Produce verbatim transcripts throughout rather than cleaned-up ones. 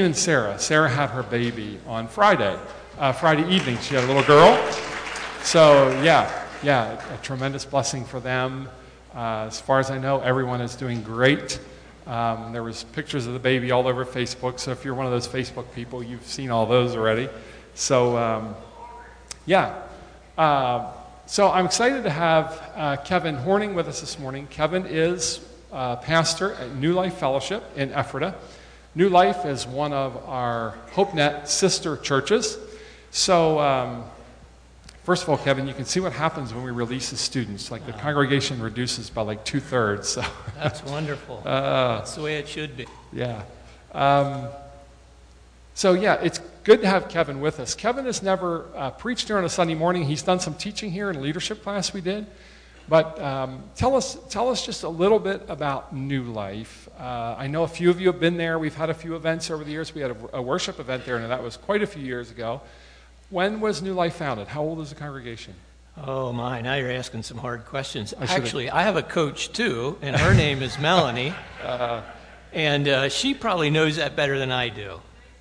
Shane and Sarah. Sarah had her baby on Friday, uh, Friday evening. She had a little girl. So, yeah, yeah, a tremendous blessing for them. Uh, as far as I know, everyone is doing great. Um, there was pictures of the baby all over Facebook, so if you're one of those Facebook people, you've seen all those already. So, um, yeah. Uh, so I'm excited to have uh, Kevin Horning with us this morning. Kevin is uh, pastor at New Life Fellowship in Ephrata. New Life is one of our HopeNet sister churches. So, um, first of all, Kevin, you can see what happens when we release the students. Like the wow. congregation reduces by like two-thirds. So. That's wonderful. Uh, That's the way it should be. Yeah. Um, so, yeah, it's good to have Kevin with us. Kevin has never uh, preached here on a Sunday morning. He's done some teaching here in a leadership class we did. But um, tell us tell us just a little bit about New Life. Uh, I know a few of you have been there. We've had a few events over the years. We had a, a worship event there, and that was quite a few years ago. When was New Life founded? How old is the congregation? Oh, my. Now you're asking some hard questions. I should've- Actually, I have a coach, too, and her name is Melanie. Uh, and uh, she probably knows that better than I do.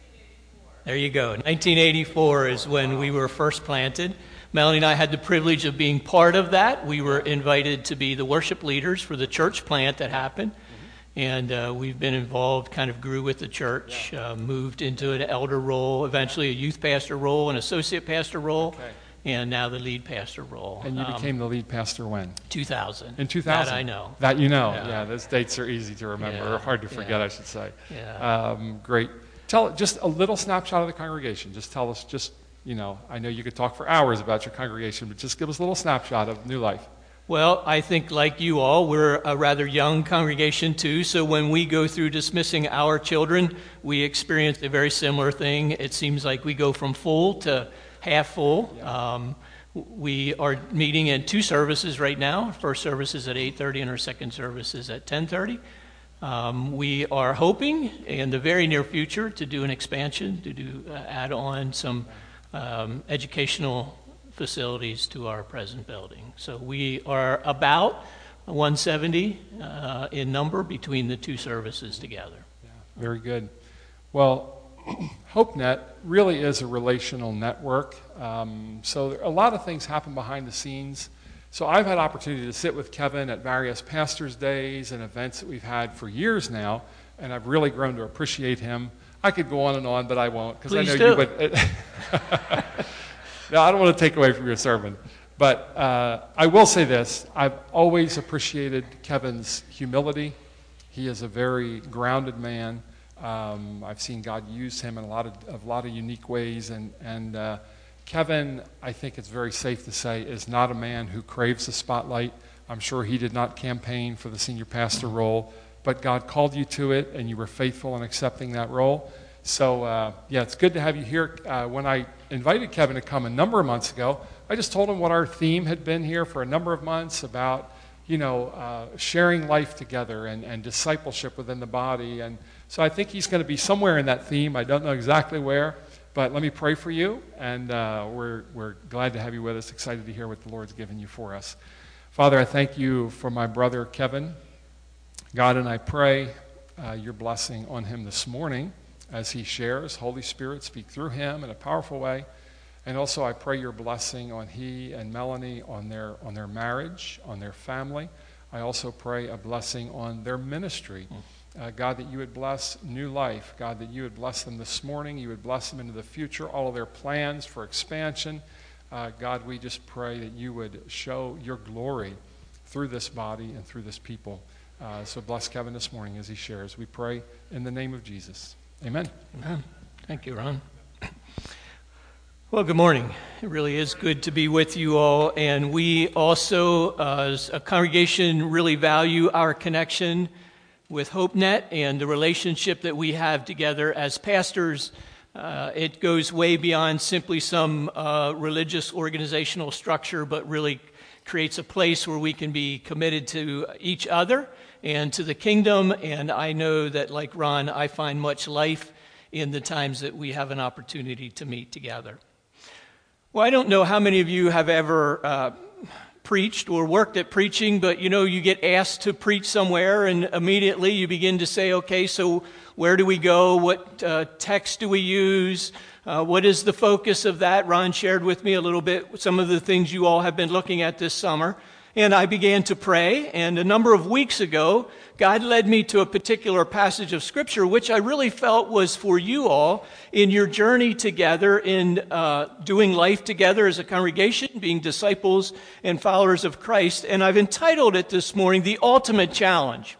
There you go. nineteen eighty-four is when we were first planted. Melanie and I had the privilege of being part of that. We were invited to be the worship leaders for the church plant that happened. And uh, we've been involved, kind of grew with the church, uh, moved into an elder role, eventually a youth pastor role, an associate pastor role, okay. and now the lead pastor role. And you Um, became the lead pastor when? two thousand. In two thousand? That I know. That you know. Yeah. Yeah, those dates are easy to remember, Yeah, or hard to forget, yeah. I should say. Yeah. Um, great. Tell just a little snapshot of the congregation. Just tell us, just, you know, I know you could talk for hours about your congregation, but just give us a little snapshot of New Life. Well, I think like you all, we're a rather young congregation too, so when we go through dismissing our children, we experience a very similar thing. It seems like we go from full to half full. Yeah. Um, we are meeting in two services right now. Our first service is at eight thirty and our second service is at ten thirty. Um, we are hoping in the very near future to do an expansion, to do uh, add on some um, educational facilities to our present building. So we are about one seventy uh, in number between the two services together. Yeah, very good. Well, HopeNet really is a relational network. Um, so there, a lot of things happen behind the scenes. So I've had opportunity to sit with Kevin at various pastors' days and events that we've had for years now, and I've really grown to appreciate him. I could go on and on, but I won't, because I know do. you would. No, I don't want to take away from your sermon, but uh, I will say this. I've always appreciated Kevin's humility. He is a very grounded man. Um, I've seen God use him in a lot of a lot of unique ways, and, and uh, Kevin, I think it's very safe to say, is not a man who craves the spotlight. I'm sure he did not campaign for the senior pastor role, but God called you to it, and you were faithful in accepting that role. So, uh, yeah, it's good to have you here. Uh, when I invited Kevin to come a number of months ago, I just told him what our theme had been here for a number of months about, you know, uh, sharing life together and, and discipleship within the body. And so I think he's going to be somewhere in that theme. I don't know exactly where, but let me pray for you. And uh, we're, we're glad to have you with us, excited to hear what the Lord's given you for us. Father, I thank you for my brother Kevin. God, and I pray uh, your blessing on him this morning. As he shares, Holy Spirit, speak through him in a powerful way. And also I pray your blessing on he and Melanie, on their on their marriage, on their family. I also pray a blessing on their ministry. Uh, God, that you would bless New Life. God, that you would bless them this morning. You would bless them into the future, all of their plans for expansion. Uh, God, we just pray that you would show your glory through this body and through this people. Uh, so bless Kevin this morning as he shares. We pray in the name of Jesus. Amen. Amen. Thank you, Ron. Well, good morning. It really is good to be with you all. And we also, uh, as a congregation, really value our connection with HopeNet and the relationship that we have together as pastors. Uh, it goes way beyond simply some uh, religious organizational structure, but really creates a place where we can be committed to each other and to the kingdom. And I know that, like Ron, I find much life in the times that we have an opportunity to meet together. Well, I don't know how many of you have ever uh, preached or worked at preaching, but you know, you get asked to preach somewhere and immediately you begin to say, okay, so where do we go? What uh, text do we use? Uh, what is the focus of that? Ron shared with me a little bit some of the things you all have been looking at this summer. And I began to pray, and a number of weeks ago, God led me to a particular passage of Scripture, which I really felt was for you all in your journey together in uh, doing life together as a congregation, being disciples and followers of Christ. And I've entitled it this morning, The Ultimate Challenge.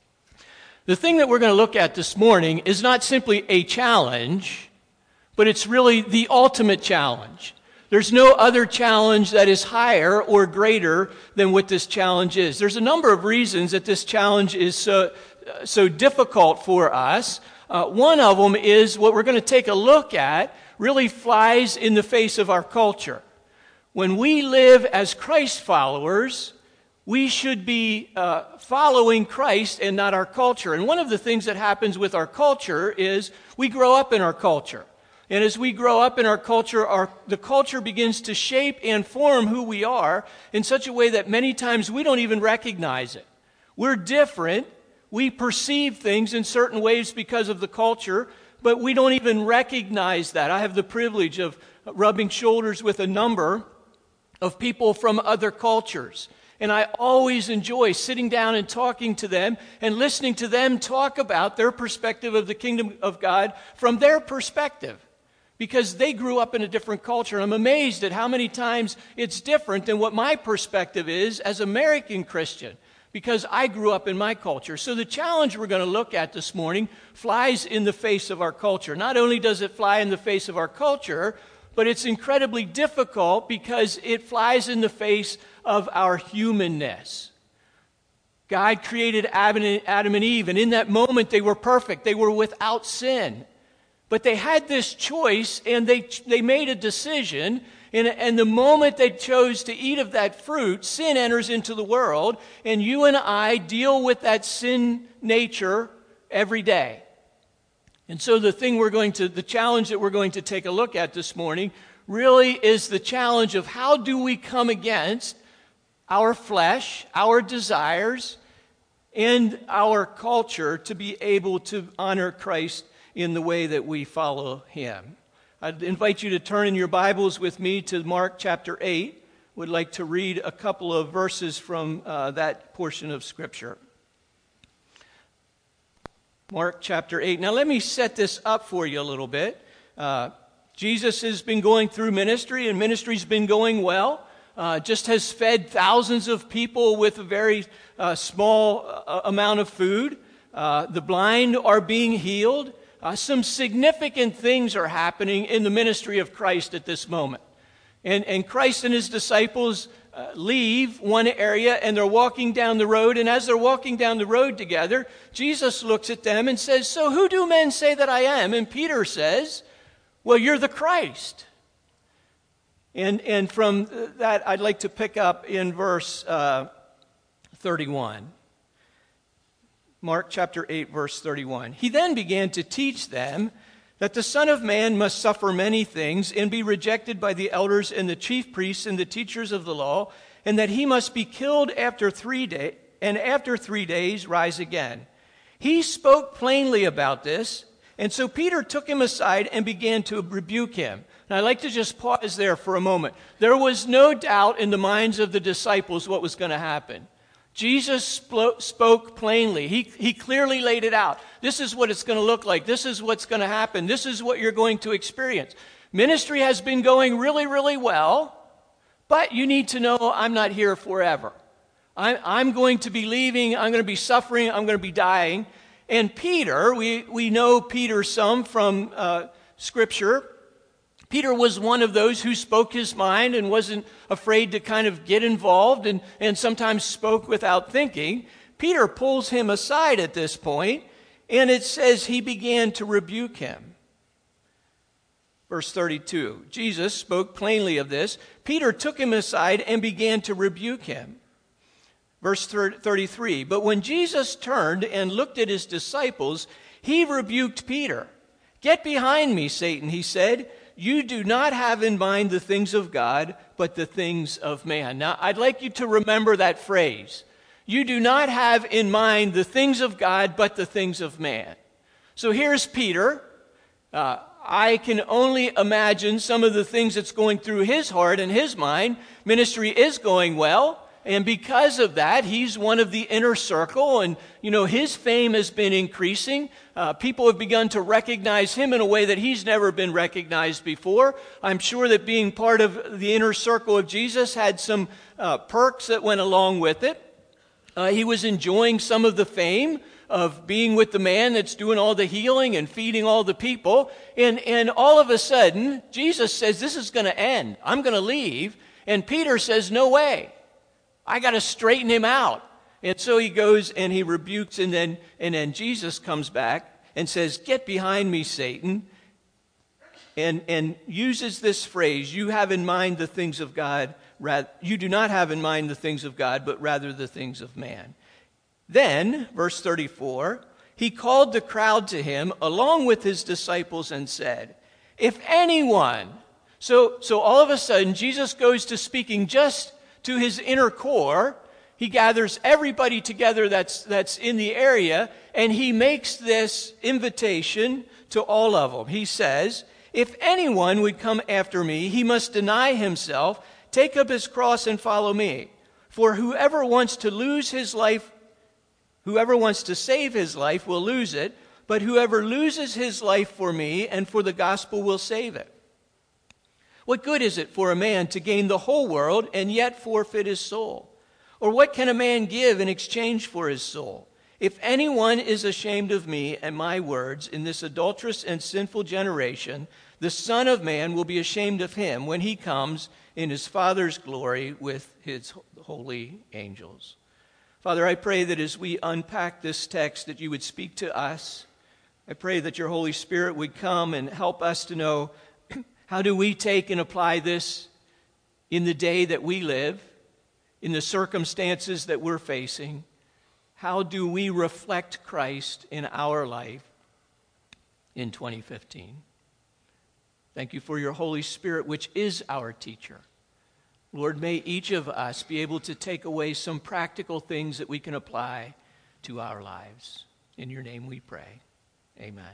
The thing that we're going to look at this morning is not simply a challenge, but it's really the ultimate challenge. There's no other challenge that is higher or greater than what this challenge is. There's a number of reasons that this challenge is so, so difficult for us. Uh, one of them is what we're going to take a look at really flies in the face of our culture. When we live as Christ followers, we should be uh, following Christ and not our culture. And one of the things that happens with our culture is we grow up in our culture. And as we grow up in our culture, our, the culture begins to shape and form who we are in such a way that many times we don't even recognize it. We're different. We perceive things in certain ways because of the culture, but we don't even recognize that. I have the privilege of rubbing shoulders with a number of people from other cultures. And I always enjoy sitting down and talking to them and listening to them talk about their perspective of the kingdom of God from their perspective. Because they grew up in a different culture. I'm amazed at how many times it's different than what my perspective is as an American Christian, because I grew up in my culture. So the challenge we're going to look at this morning flies in the face of our culture. Not only does it fly in the face of our culture, but it's incredibly difficult because it flies in the face of our humanness. God created Adam and Eve, and in that moment they were perfect. They were without sin. But they had this choice, and they they made a decision, and, and the moment they chose to eat of that fruit, sin enters into the world, and you and I deal with that sin nature every day. And so the thing we're going to, the challenge that we're going to take a look at this morning really is the challenge of how do we come against our flesh, our desires, and our culture to be able to honor Christ in the way that we follow him. I'd invite you to turn in your Bibles with me to Mark chapter eight. Would like to read a couple of verses from uh, that portion of Scripture. Mark chapter eight. Now let me set this up for you a little bit. Uh, Jesus has been going through ministry, and ministry's been going well. Uh, just has fed thousands of people with a very uh, small uh, amount of food. Uh, the blind are being healed. Uh, some significant things are happening in the ministry of Christ at this moment. And, and Christ and his disciples uh, leave one area and they're walking down the road. And as they're walking down the road together, Jesus looks at them and says, "So who do men say that I am?" And Peter says, "Well, you're the Christ." And, and from that, I'd like to pick up in verse uh, thirty-one. Mark chapter eight, verse thirty-one. He then began to teach them that the Son of Man must suffer many things and be rejected by the elders and the chief priests and the teachers of the law, and that he must be killed after three days, and after three days rise again. He spoke plainly about this, and so Peter took him aside and began to rebuke him. And I'd like to just pause there for a moment. There was no doubt in the minds of the disciples what was going to happen. Jesus spoke plainly. He, he clearly laid it out. This is what it's going to look like. This is what's going to happen. This is what you're going to experience. Ministry has been going really, really well, but you need to know I'm not here forever. I'm, I'm going to be leaving. I'm going to be suffering. I'm going to be dying. And Peter, we, we know Peter some from uh, Scripture. Peter was one of those who spoke his mind and wasn't afraid to kind of get involved and, and sometimes spoke without thinking. Peter pulls him aside at this point, and it says he began to rebuke him. Verse thirty-two, Jesus spoke plainly of this. Peter took him aside and began to rebuke him. Verse thirty-three, but when Jesus turned and looked at his disciples, he rebuked Peter. "Get behind me, Satan," he said. "You do not have in mind the things of God, but the things of man." Now, I'd like you to remember that phrase. You do not have in mind the things of God, but the things of man. So here's Peter. Uh, I can only imagine some of the things that's going through his heart and his mind. Ministry is going well. And because of that, he's one of the inner circle, and, you know, his fame has been increasing. Uh, people have begun to recognize him in a way that he's never been recognized before. I'm sure that being part of the inner circle of Jesus had some uh, perks that went along with it. Uh, he was enjoying some of the fame of being with the man that's doing all the healing and feeding all the people. And, and all of a sudden, Jesus says, "This is going to end. I'm going to leave." And Peter says, "No way. I got to straighten him out." And so he goes and he rebukes, and then and then Jesus comes back and says, "Get behind me, Satan," and and uses this phrase, "You have in mind the things of God, rather, you do not have in mind the things of God, but rather the things of man." Then, verse thirty-four, he called the crowd to him along with his disciples and said, "If anyone," so so all of a sudden Jesus goes to speaking just to his inner core. He gathers everybody together that's that's in the area, and he makes this invitation to all of them. He says, "If anyone would come after me, he must deny himself, take up his cross, and follow me. For whoever wants to lose his life, whoever wants to save his life will lose it, but whoever loses his life for me and for the gospel will save it. What good is it for a man to gain the whole world and yet forfeit his soul? Or what can a man give in exchange for his soul? If anyone is ashamed of me and my words in this adulterous and sinful generation, the Son of Man will be ashamed of him when he comes in his Father's glory with his holy angels." Father, I pray that as we unpack this text, that you would speak to us. I pray that your Holy Spirit would come and help us to know, how do we take and apply this in the day that we live, in the circumstances that we're facing? How do we reflect Christ in our life in twenty fifteen? Thank you for your Holy Spirit, which is our teacher. Lord, may each of us be able to take away some practical things that we can apply to our lives. In your name we pray. Amen.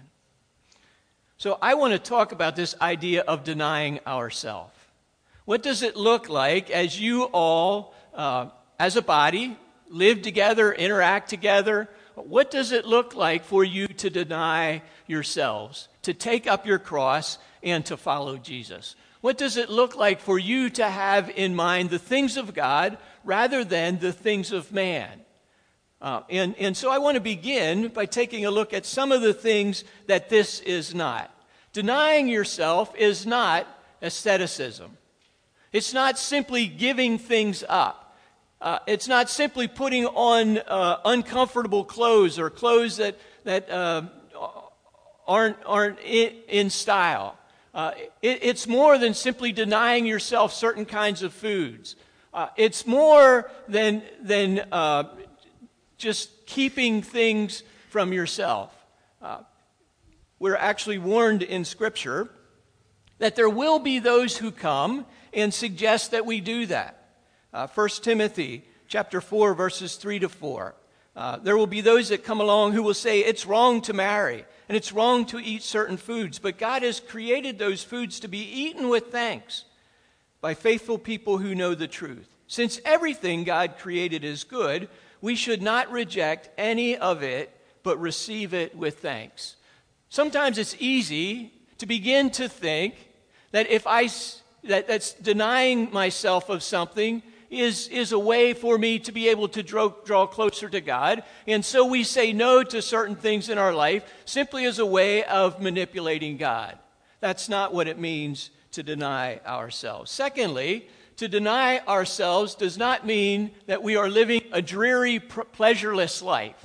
So I want to talk about this idea of denying ourselves. What does it look like as you all, uh, as a body, live together, interact together? What does it look like for you to deny yourselves, to take up your cross, and to follow Jesus? What does it look like for you to have in mind the things of God rather than the things of man? Uh, and, and so I want to begin by taking a look at some of the things that this is not. Denying yourself is not asceticism. It's not simply giving things up. Uh, it's not simply putting on uh, uncomfortable clothes or clothes that, that uh, aren't, aren't in, in style. Uh, it, it's more than simply denying yourself certain kinds of foods. Uh, it's more than, than uh, just keeping things from yourself. Uh, we're actually warned in Scripture that there will be those who come and suggest that we do that. Uh, First Timothy chapter four, verses three to four. Uh, there will be those that come along who will say it's wrong to marry and it's wrong to eat certain foods, but God has created those foods to be eaten with thanks by faithful people who know the truth. Since everything God created is good, we should not reject any of it, but receive it with thanks. Sometimes it's easy to begin to think that if I that that's denying myself of something is is a way for me to be able to draw, draw closer to God. And so we say no to certain things in our life simply as a way of manipulating God. That's not what it means to deny ourselves. Secondly, to deny ourselves does not mean that we are living a dreary, pleasureless life.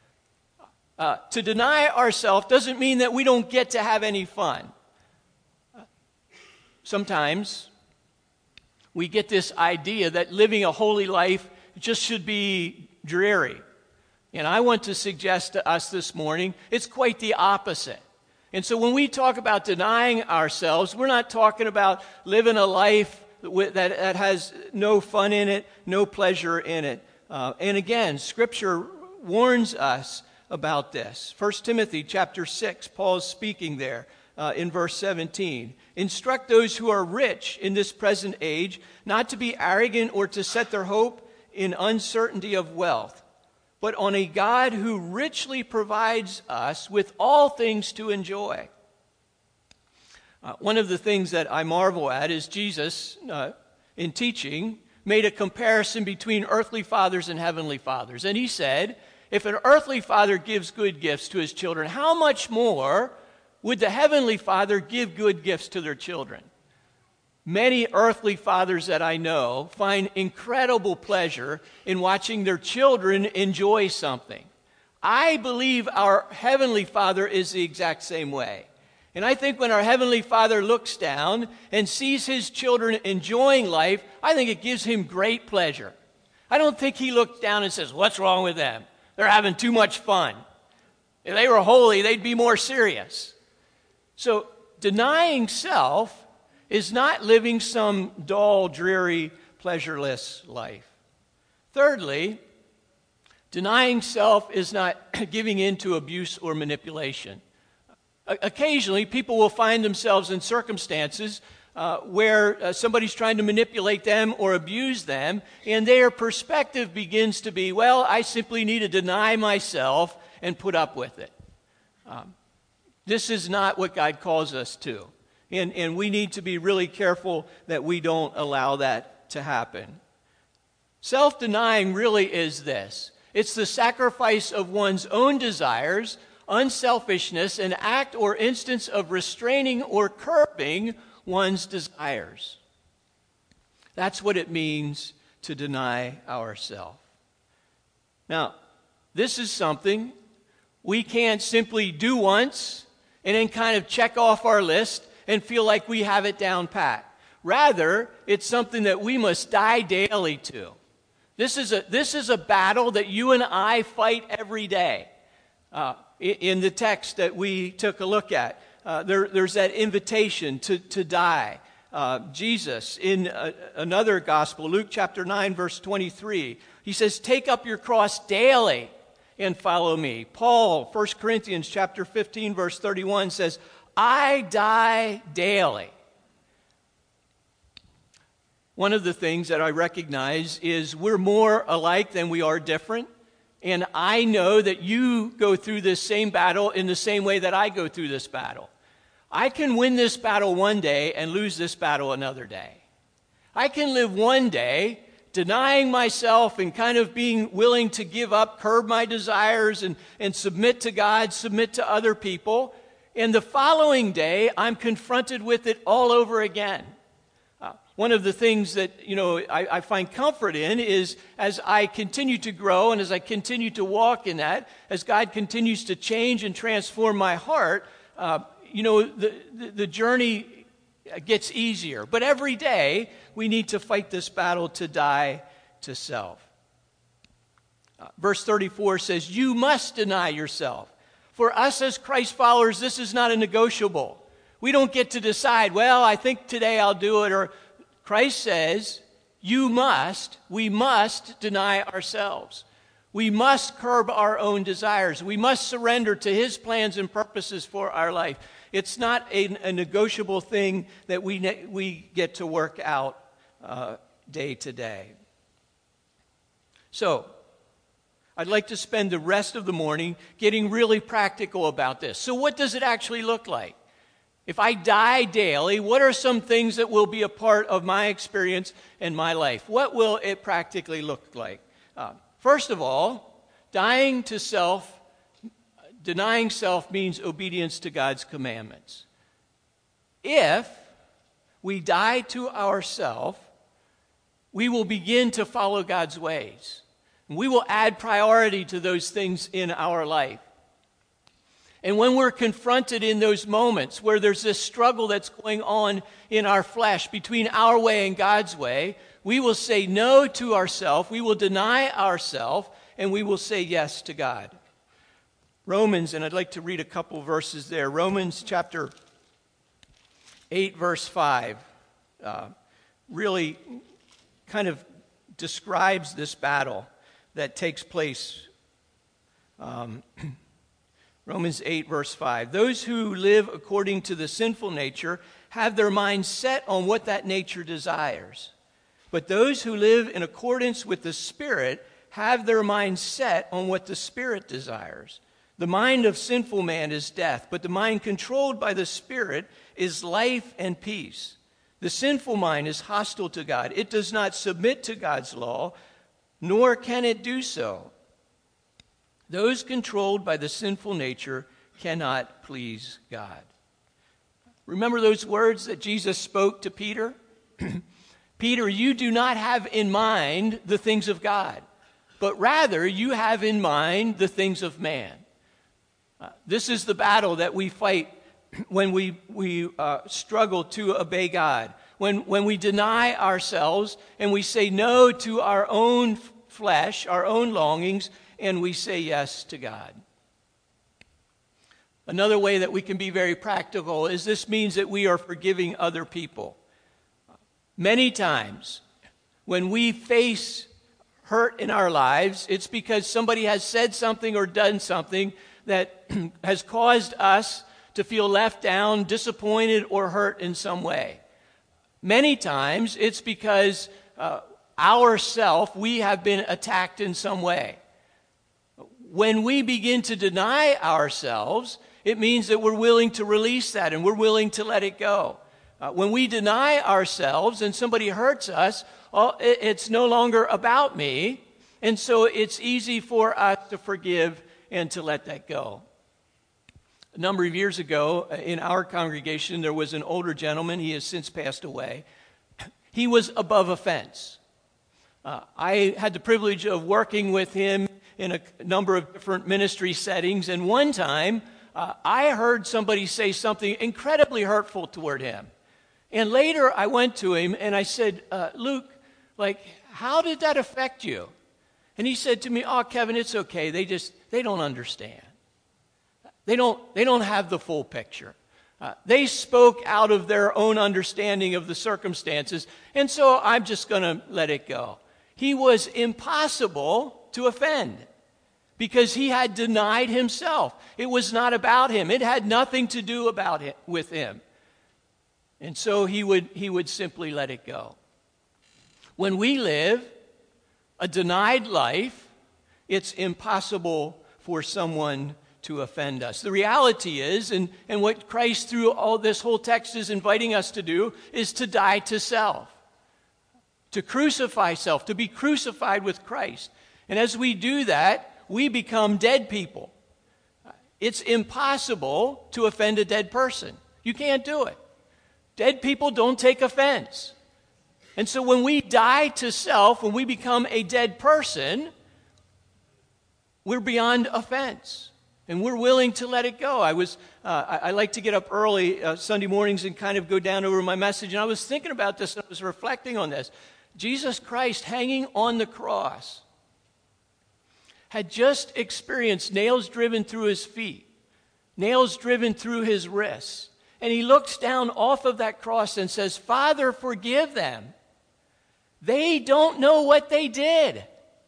Uh, to deny ourselves doesn't mean that we don't get to have any fun. Sometimes we get this idea that living a holy life just should be dreary. And I want to suggest to us this morning, it's quite the opposite. And so when we talk about denying ourselves, we're not talking about living a life that, that has no fun in it, no pleasure in it. Uh, and again, Scripture warns us about this. First Timothy chapter six, Paul's speaking there uh, in verse seventeen. Instruct those who are rich in this present age not to be arrogant or to set their hope in uncertainty of wealth, but on a God who richly provides us with all things to enjoy. Uh, one of the things that I marvel at is Jesus, uh, in teaching, made a comparison between earthly fathers and heavenly fathers. And he said, if an earthly father gives good gifts to his children, how much more would the heavenly Father give good gifts to their children? Many earthly fathers that I know find incredible pleasure in watching their children enjoy something. I believe our Heavenly Father is the exact same way. And I think when our Heavenly Father looks down and sees his children enjoying life, I think it gives him great pleasure. I don't think he looks down and says, what's wrong with them? They're having too much fun. If they were holy, they'd be more serious. So denying self is not living some dull, dreary, pleasureless life. Thirdly, denying self is not giving in to abuse or manipulation. Occasionally, people will find themselves in circumstances uh, where uh, somebody's trying to manipulate them or abuse them, and their perspective begins to be, well, I simply need to deny myself and put up with it. Um, this is not what God calls us to. And, and we need to be really careful that we don't allow that to happen. Self-denying really is this. It's the sacrifice of one's own desires, unselfishness, an act or instance of restraining or curbing one's desires. That's what it means to deny ourselves. Now, this is something we can't simply do once and then kind of check off our list and feel like we have it down pat. Rather, it's something that we must die daily to. This is a, this is a battle that you and I fight every day. Uh, in the text that we took a look at, uh, there, there's that invitation to, to die. Uh, Jesus, in a, another gospel, Luke chapter nine, verse twenty-three, he says, take up your cross daily and follow me. Paul, First Corinthians chapter fifteen, verse thirty-one says, I die daily. One of the things that I recognize is we're more alike than we are different. And I know that you go through this same battle in the same way that I go through this battle. I can win this battle one day and lose this battle another day. I can live one day denying myself and kind of being willing to give up, curb my desires, and, and submit to God, submit to other people. And the following day, I'm confronted with it all over again. Uh, one of the things that, you know, I, I find comfort in is as I continue to grow and as I continue to walk in that, as God continues to change and transform my heart, uh, you know, the, the, the journey gets easier. But every day, we need to fight this battle to die to self. Uh, verse thirty-four says, you must deny yourself. For us as Christ followers, this is not a negotiable. We don't get to decide, well, I think today I'll do it. Or Christ says, you must, we must deny ourselves. We must curb our own desires. We must surrender to his plans and purposes for our life. It's not a, a negotiable thing that we, ne- we get to work out uh, day to day. So, I'd like to spend the rest of the morning getting really practical about this. So what does it actually look like? If I die daily, what are some things that will be a part of my experience and my life? What will it practically look like? Uh, first of all, dying to self, denying self means obedience to God's commandments. If we die to ourself, we will begin to follow God's ways. We will add priority to those things in our life. And when we're confronted in those moments where there's this struggle that's going on in our flesh between our way and God's way, we will say no to ourselves, we will deny ourselves, and we will say yes to God. Romans, and I'd like to read a couple verses there. Romans chapter eight, verse five, uh, really kind of describes this battle that takes place. Um, Romans eight, verse five. Those who live according to the sinful nature have their minds set on what that nature desires. But those who live in accordance with the Spirit have their minds set on what the Spirit desires. The mind of sinful man is death, but the mind controlled by the Spirit is life and peace. The sinful mind is hostile to God. It does not submit to God's law, nor can it do so. Those controlled by the sinful nature cannot please God. Remember those words that Jesus spoke to Peter? Peter, you do not have in mind the things of God, but rather you have in mind the things of man. Uh, this is the battle that we fight when we, we uh, struggle to obey God. When, when we deny ourselves and we say no to our own f- flesh, our own longings, and we say yes to God. Another way that we can be very practical is this means that we are forgiving other people. Many times when we face hurt in our lives, it's because somebody has said something or done something that has caused us to feel left down, disappointed, or hurt in some way. Many times it's because uh, ourself, we have been attacked in some way. When we begin to deny ourselves, it means that we're willing to release that and we're willing to let it go. Uh, when we deny ourselves and somebody hurts us, well, it, it's no longer about me, and so it's easy for us to forgive and to let that go. A number of years ago, in our congregation, there was an older gentleman. He has since passed away. He was above offense. Uh, I had the privilege of working with him in a number of different ministry settings, and one time, uh, I heard somebody say something incredibly hurtful toward him. And later, I went to him and I said, uh, Luke, like, how did that affect you? And he said to me, oh, Kevin, it's okay. They just, they don't understand. They don't, they don't have the full picture. Uh, they spoke out of their own understanding of the circumstances, and so I'm just going to let it go. He was impossible to offend because he had denied himself. It was not about him. It had nothing to do about it with him. And so he would, he would simply let it go. When we live a denied life, it's impossible for someone to offend us. The reality is, and, and what Christ through all this whole text is inviting us to do, is to die to self, to crucify self, to be crucified with Christ. And as we do that, we become dead people. It's impossible to offend a dead person. You can't do it. Dead people don't take offense. And so when we die to self, when we become a dead person, we're beyond offense. And we're willing to let it go. I was, uh, I, I like to get up early uh, Sunday mornings and kind of go down over my message. And I was thinking about this and I was reflecting on this. Jesus Christ hanging on the cross had just experienced nails driven through his feet, nails driven through his wrists. And he looks down off of that cross and says, Father, forgive them. They don't know what they did.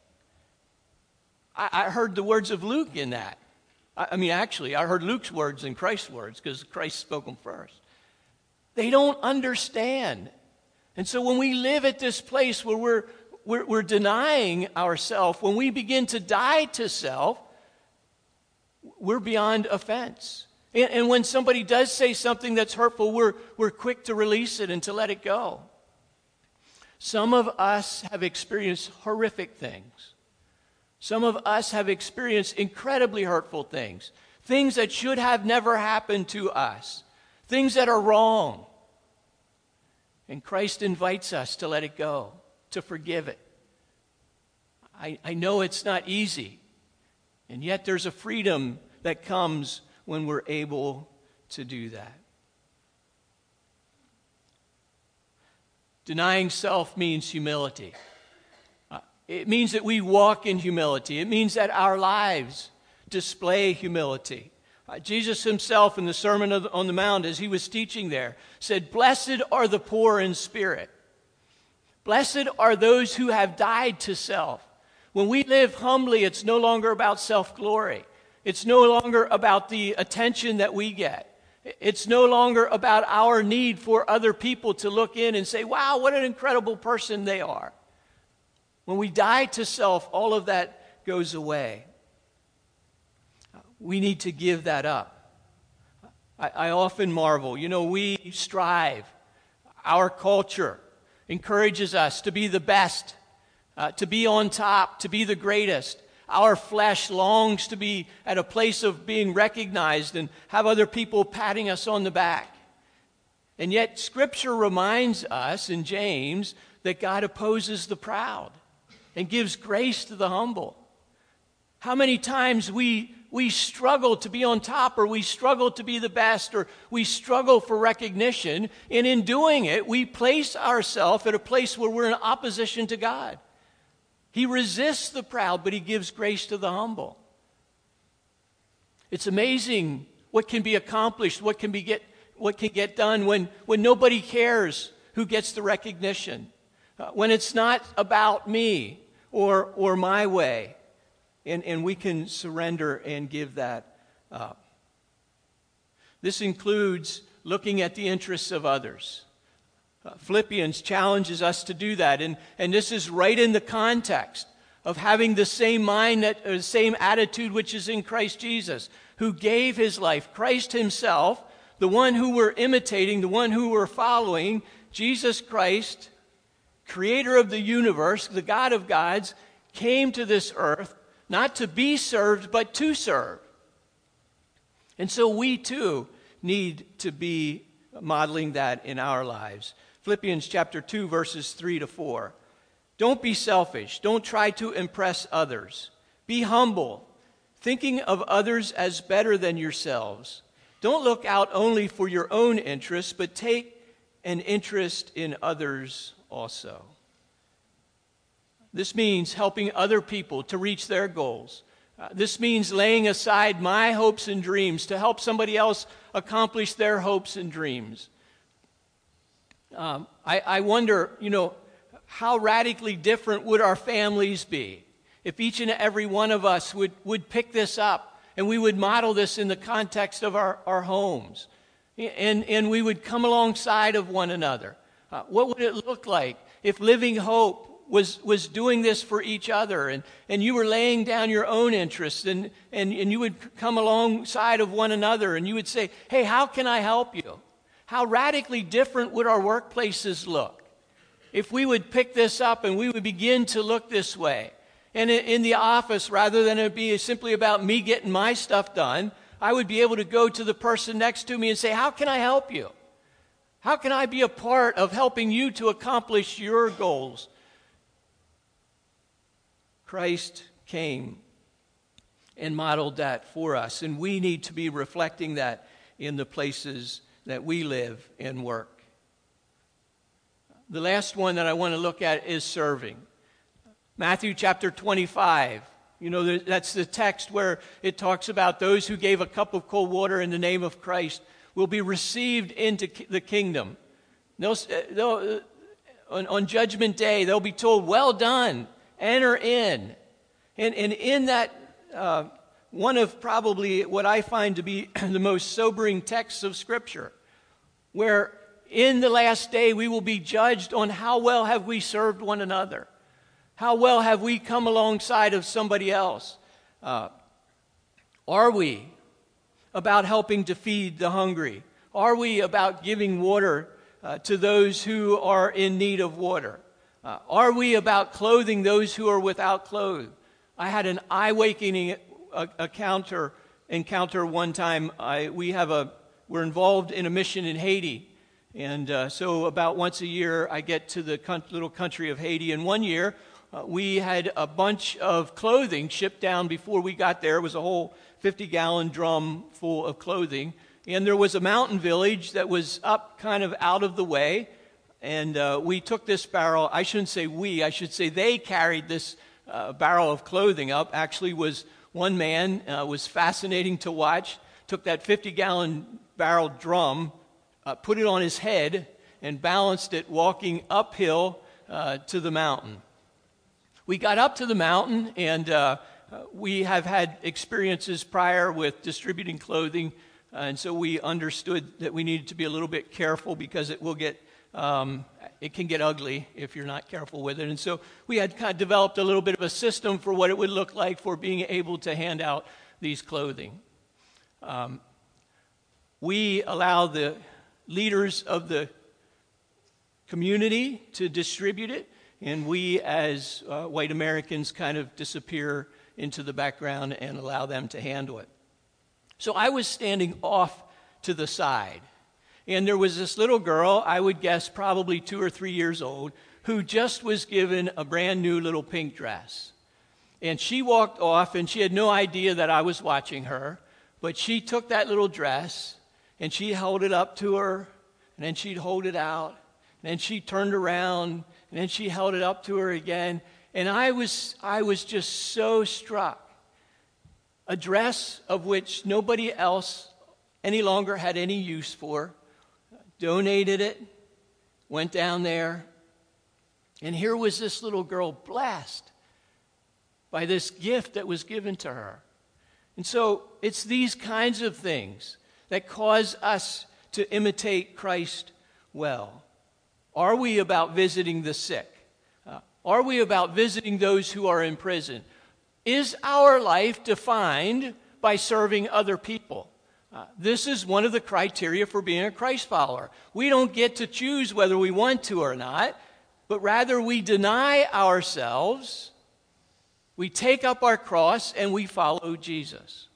I, I heard the words of Luke in that. I, I mean, actually, I heard Luke's words and Christ's words because Christ spoke them first. They don't understand. And so when we live at this place where we're, we're, we're denying ourselves, when we begin to die to self, we're beyond offense. And, and when somebody does say something that's hurtful, we're, we're quick to release it and to let it go. Some of us have experienced horrific things. Some of us have experienced incredibly hurtful things. Things that should have never happened to us. Things that are wrong. And Christ invites us to let it go, to forgive it. I, I know it's not easy. And yet there's a freedom that comes when we're able to do that. Denying self means humility. Uh, it means that we walk in humility. It means that our lives display humility. Uh, Jesus himself in the Sermon on the Mount, as he was teaching there, said, "Blessed are the poor in spirit. Blessed are those who have died to self." When we live humbly, it's no longer about self-glory. It's no longer about the attention that we get. It's no longer about our need for other people to look in and say, "Wow, what an incredible person they are." When we die to self, all of that goes away. We need to give that up. I, I often marvel. You know, we strive. Our culture encourages us to be the best, uh, to be on top, to be the greatest. Our flesh longs to be at a place of being recognized and have other people patting us on the back. And yet Scripture reminds us in James that God opposes the proud and gives grace to the humble. How many times we, we struggle to be on top, or we struggle to be the best, or we struggle for recognition, and in doing it, we place ourselves at a place where we're in opposition to God. He resists the proud, but he gives grace to the humble. It's amazing what can be accomplished, what can be get, what can get done when, when nobody cares who gets the recognition, uh, when it's not about me or, or my way, and, and we can surrender and give that up. This includes looking at the interests of others. Uh, Philippians challenges us to do that, and, and this is right in the context of having the same mind, that, uh, same attitude which is in Christ Jesus, who gave his life. Christ himself, the one who we're imitating, the one who we're following, Jesus Christ, creator of the universe, the God of gods, came to this earth not to be served, but to serve. And so we too need to be modeling that in our lives. Philippians chapter two, verses three to four. Don't be selfish. Don't try to impress others. Be humble, thinking of others as better than yourselves. Don't look out only for your own interests, but take an interest in others also. This means helping other people to reach their goals. Uh, this means laying aside my hopes and dreams to help somebody else accomplish their hopes and dreams. Um, I, I wonder, you know, how radically different would our families be if each and every one of us would, would pick this up and we would model this in the context of our, our homes, and, and we would come alongside of one another. Uh, what would it look like if Living Hope was was doing this for each other, and, and you were laying down your own interests, and, and, and you would come alongside of one another and you would say, "Hey, how can I help you?" How radically different would our workplaces look if we would pick this up and we would begin to look this way? And in the office, rather than it be simply about me getting my stuff done, I would be able to go to the person next to me and say, "How can I help you? How can I be a part of helping you to accomplish your goals?" Christ came and modeled that for us, and we need to be reflecting that in the places that we live and work. The last one that I want to look at is serving. Matthew chapter twenty-five. You know, that's the text where it talks about those who gave a cup of cold water in the name of Christ will be received into the kingdom. They'll, they'll, on, on Judgment Day, they'll be told, "Well done, enter in." And, and in that, uh, one of probably what I find to be the most sobering texts of Scripture, where in the last day we will be judged on how well have we served one another. How well have we come alongside of somebody else? Uh, are we about helping to feed the hungry? Are we about giving water uh, to those who are in need of water? Uh, are we about clothing those who are without clothes? I had an eye-awakening encounter, encounter one time. I, we have a, we're involved in a mission in Haiti. And uh, so about once a year, I get to the con- little country of Haiti. And one year, uh, we had a bunch of clothing shipped down before we got there. It was a whole fifty-gallon drum full of clothing. And there was a mountain village that was up kind of out of the way. And uh, we took this barrel. I shouldn't say we. I should say they carried this uh, barrel of clothing up. Actually was One man uh, was fascinating to watch, took that fifty-gallon barrel drum, uh, put it on his head, and balanced it walking uphill uh, to the mountain. We got up to the mountain, and uh, we have had experiences prior with distributing clothing, uh, and so we understood that we needed to be a little bit careful because it will get, um, it can get ugly if you're not careful with it. And so we had kind of developed a little bit of a system for what it would look like for being able to hand out these clothing. Um, we allow the leaders of the community to distribute it, and we as uh, white Americans kind of disappear into the background and allow them to handle it. So I was standing off to the side, and there was this little girl, I would guess probably two or three years old, who just was given a brand new little pink dress. And she walked off, and she had no idea that I was watching her, but she took that little dress, and she held it up to her, and then she'd hold it out, and then she turned around, and then she held it up to her again. And I was, I was just so struck. A dress of which nobody else any longer had any use for, donated it, went down there, and here was this little girl blessed by this gift that was given to her. And so it's these kinds of things that cause us to imitate Christ well. Are we about visiting the sick? Uh, are we about visiting those who are in prison? Is our life defined by serving other people? Uh, this is one of the criteria for being a Christ follower. We don't get to choose whether we want to or not, but rather we deny ourselves, we take up our cross, and we follow Jesus.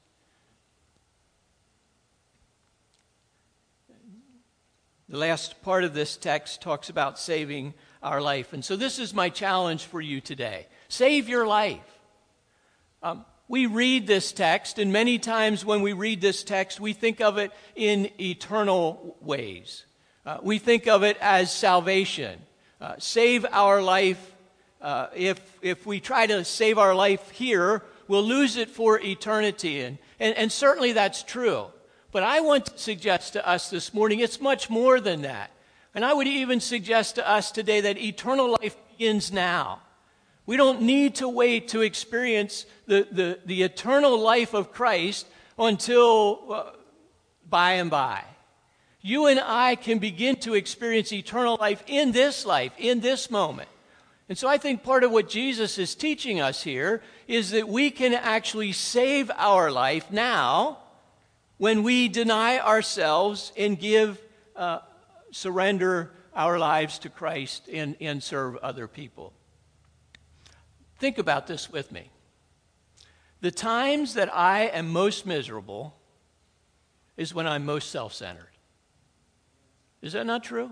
The last part of this text talks about saving our life. And so this is my challenge for you today. Save your life. Um, we read this text, and many times when we read this text, we think of it in eternal ways. Uh, we think of it as salvation. Uh, save our life. Uh, if, if we try to save our life here, we'll lose it for eternity. And, and, and certainly that's true. But I want to suggest to us this morning, it's much more than that. And I would even suggest to us today that eternal life begins now. We don't need to wait to experience the, the, the eternal life of Christ until uh, by and by. You and I can begin to experience eternal life in this life, in this moment. And so I think part of what Jesus is teaching us here is that we can actually save our life now when we deny ourselves and give, uh, surrender our lives to Christ and, and serve other people. Think about this with me. The times that I am most miserable is when I'm most self-centered. Is that not true?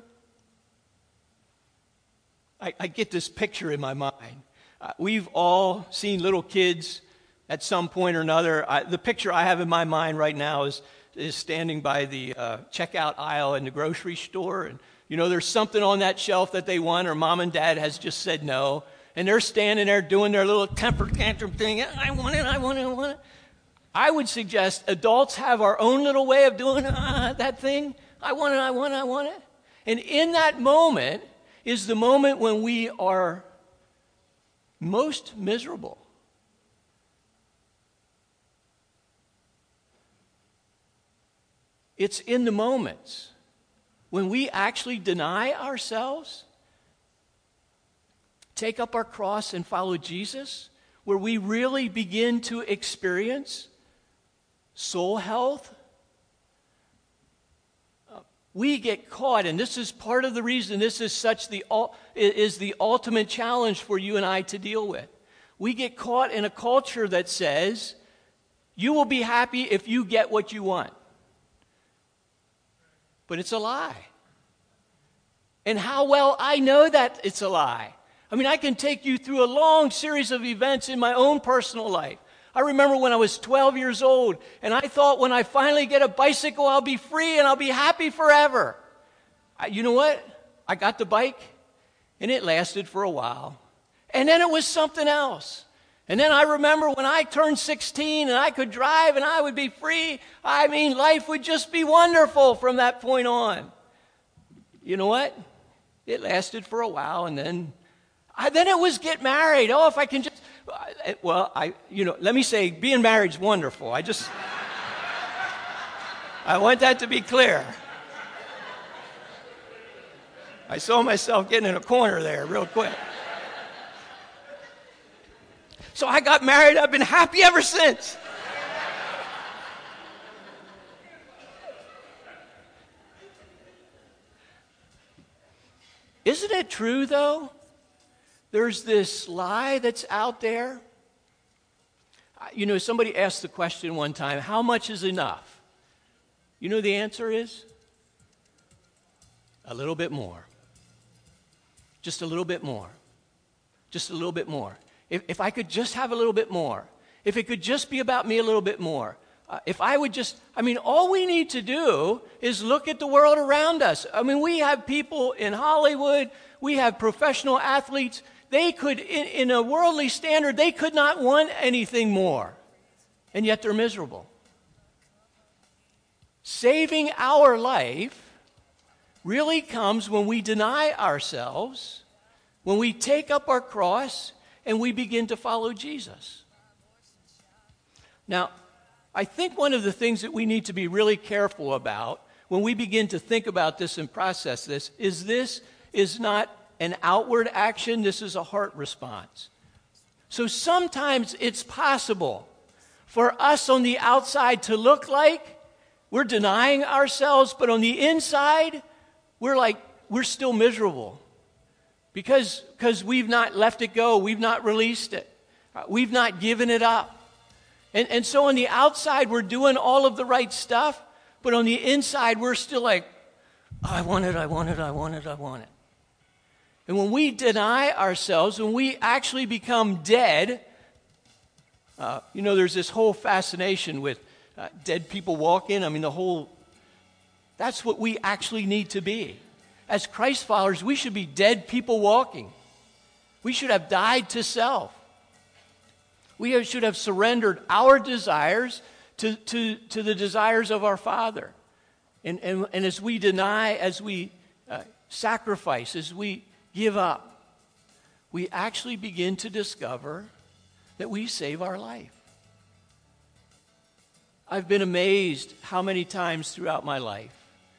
I, I get this picture in my mind. Uh, we've all seen little kids at some point or another. I, the picture I have in my mind right now is, is standing by the uh, checkout aisle in the grocery store. And, you know, there's something on that shelf that they want, or mom and dad has just said no. And they're standing there doing their little temper tantrum thing. I want it, I want it, I want it. I would suggest adults have our own little way of doing uh, that thing. I want it, I want it, I want it. And in that moment is the moment when we are most miserable. It's in the moments when we actually deny ourselves, take up our cross and follow Jesus, where we really begin to experience soul health. Uh, we get caught, and this is part of the reason this is such the is the ultimate challenge for you and I to deal with. We get caught in a culture that says, you will be happy if you get what you want. But it's a lie. And how well I know that it's a lie. I mean, I can take you through a long series of events in my own personal life. I remember when I was twelve years old, and I thought when I finally get a bicycle, I'll be free and I'll be happy forever. I, you know what? I got the bike, and it lasted for a while. And then it was something else. And then I remember when I turned sixteen and I could drive and I would be free. I mean, life would just be wonderful from that point on. You know what? It lasted for a while, and then, I, then it was get married. Oh, if I can just, well, I, you know, let me say, being married is wonderful. I just, I want that to be clear. I saw myself getting in a corner there real quick. So I got married. I've been happy ever since. Isn't it true, though? There's this lie that's out there. You know, somebody asked the question one time, how much is enough? You know the answer is? A little bit more. Just a little bit more. Just a little bit more. If, if I could just have a little bit more. If it could just be about me a little bit more. Uh, if I would just, I mean, all we need to do is look at the world around us. I mean, we have people in Hollywood, we have professional athletes. They could, in, in a worldly standard, they could not want anything more. And yet they're miserable. Saving our life really comes when we deny ourselves, when we take up our cross, and we begin to follow Jesus. Now, I think one of the things that we need to be really careful about when we begin to think about this and process this is this is not an outward action, this is a heart response. So sometimes it's possible for us on the outside to look like we're denying ourselves, but on the inside, we're like, we're still miserable. Because, because we've not left it go, we've not released it, we've not given it up. And, and so on the outside, we're doing all of the right stuff, but on the inside, we're still like, I want it, I want it, I want it, I want it. And when we deny ourselves, when we actually become dead, uh, you know, there's this whole fascination with uh, dead people walking. I mean, the whole, that's what we actually need to be. As Christ followers, we should be dead people walking. We should have died to self. We have, should have surrendered our desires to, to, to the desires of our Father. And, and, and as we deny, as we uh, sacrifice, as we give up, we actually begin to discover that we save our life. I've been amazed how many times throughout my life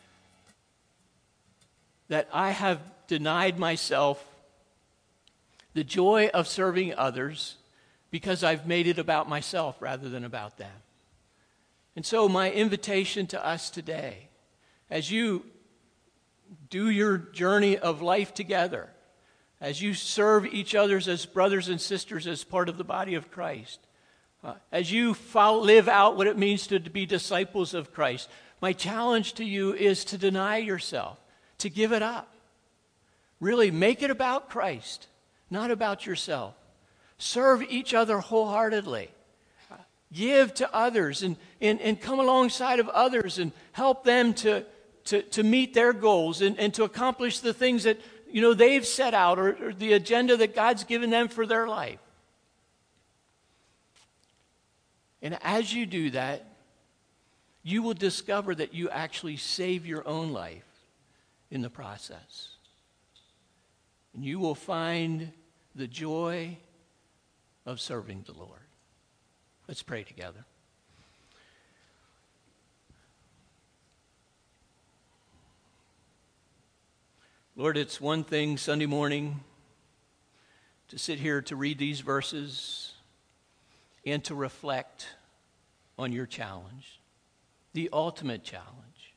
that I have denied myself the joy of serving others because I've made it about myself rather than about them. And so my invitation to us today, as you do your journey of life together, as you serve each other as brothers and sisters as part of the body of Christ, uh, as you follow, live out what it means to, to be disciples of Christ, my challenge to you is to deny yourself, to give it up. Really make it about Christ, not about yourself. Serve each other wholeheartedly. Give to others and, and, and come alongside of others and help them to, to, to meet their goals and, and to accomplish the things that you know they've set out or, or the agenda that God's given them for their life. And as you do that, you will discover that you actually save your own life in the process. And you will find the joy of serving the Lord. Let's pray together. Lord, it's one thing Sunday morning to sit here to read these verses and to reflect on your challenge, the ultimate challenge.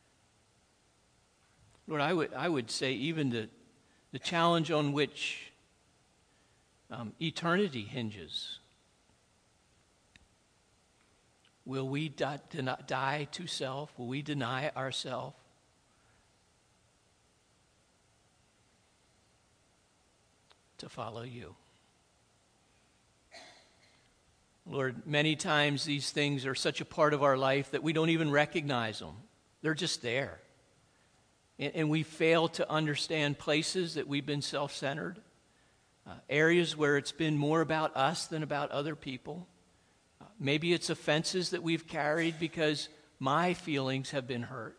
Lord, I would I would say even the, the challenge on which um, eternity hinges. Will we die, die to self? Will we deny ourselves? To follow you. Lord, many times these things are such a part of our life that we don't even recognize them. They're just there. And, and we fail to understand places that we've been self-centered. uh, areas where it's been more about us than about other people. Uh, maybe it's offenses that we've carried because my feelings have been hurt.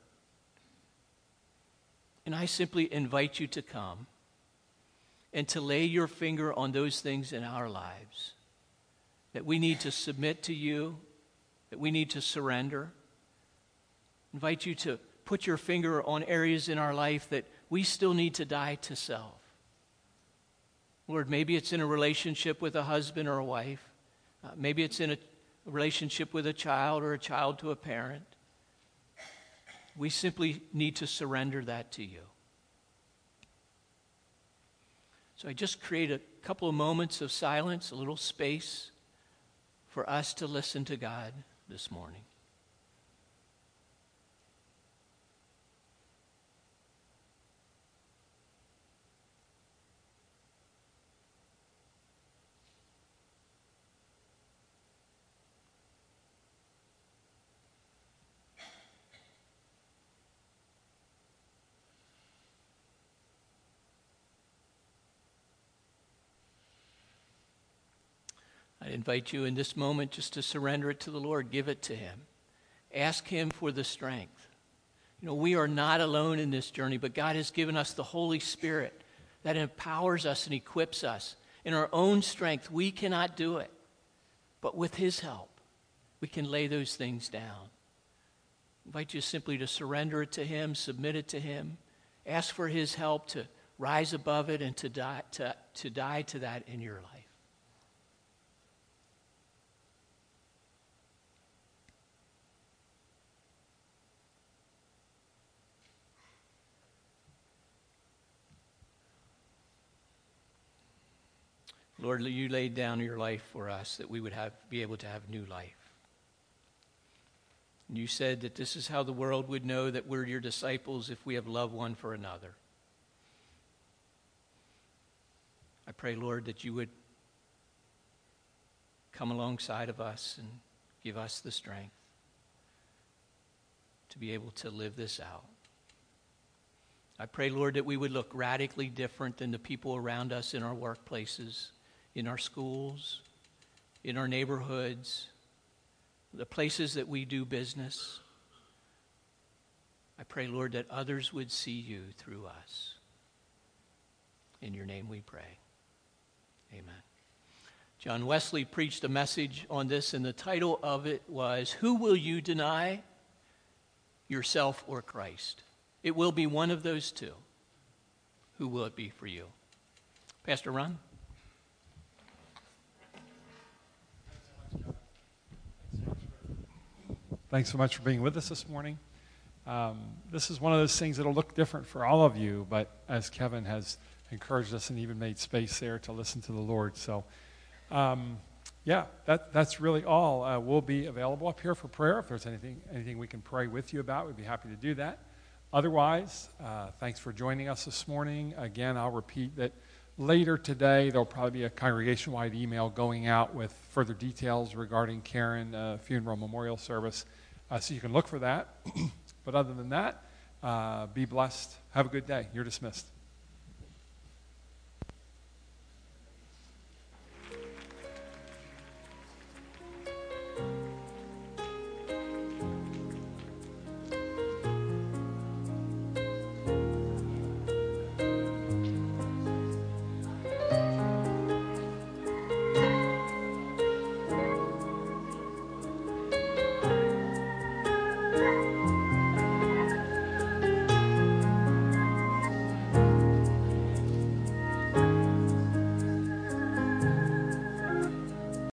And I simply invite you to come and to lay your finger on those things in our lives that we need to submit to you, that we need to surrender. Invite you to put your finger on areas in our life that we still need to die to self. Lord, maybe it's in a relationship with a husband or a wife. Uh, maybe it's in a relationship with a child or a child to a parent. We simply need to surrender that to you. So I just create a couple of moments of silence, a little space for us to listen to God this morning. I invite you in this moment just to surrender it to the Lord. Give it to Him. Ask Him for the strength. You know, we are not alone in this journey, but God has given us the Holy Spirit that empowers us and equips us. In our own strength, we cannot do it. But with His help, we can lay those things down. I invite you simply to surrender it to Him, submit it to Him. Ask for His help to rise above it and to die to, to die to that in your life. Lord, you laid down your life for us that we would have, be able to have new life. And you said that this is how the world would know that we're your disciples if we have love one for another. I pray, Lord, that you would come alongside of us and give us the strength to be able to live this out. I pray, Lord, that we would look radically different than the people around us in our workplaces, in our schools, in our neighborhoods, the places that we do business. I pray, Lord, that others would see you through us. In your name we pray. Amen. John Wesley preached a message on this, and the title of it was, "Who will you deny, yourself or Christ?" It will be one of those two. Who will it be for you? Pastor Ron? Thanks so much for being with us this morning. Um, this is one of those things that will look different for all of you, but as Kevin has encouraged us and even made space there to listen to the Lord. So, um, yeah, that, that's really all. Uh, we'll be available up here for prayer. If there's anything, anything we can pray with you about, we'd be happy to do that. Otherwise, uh, thanks for joining us this morning. Again, I'll repeat that later today, there'll probably be a congregation-wide email going out with further details regarding Karen uh, funeral memorial service, uh, so you can look for that. But other than that, uh, be blessed. Have a good day. You're dismissed.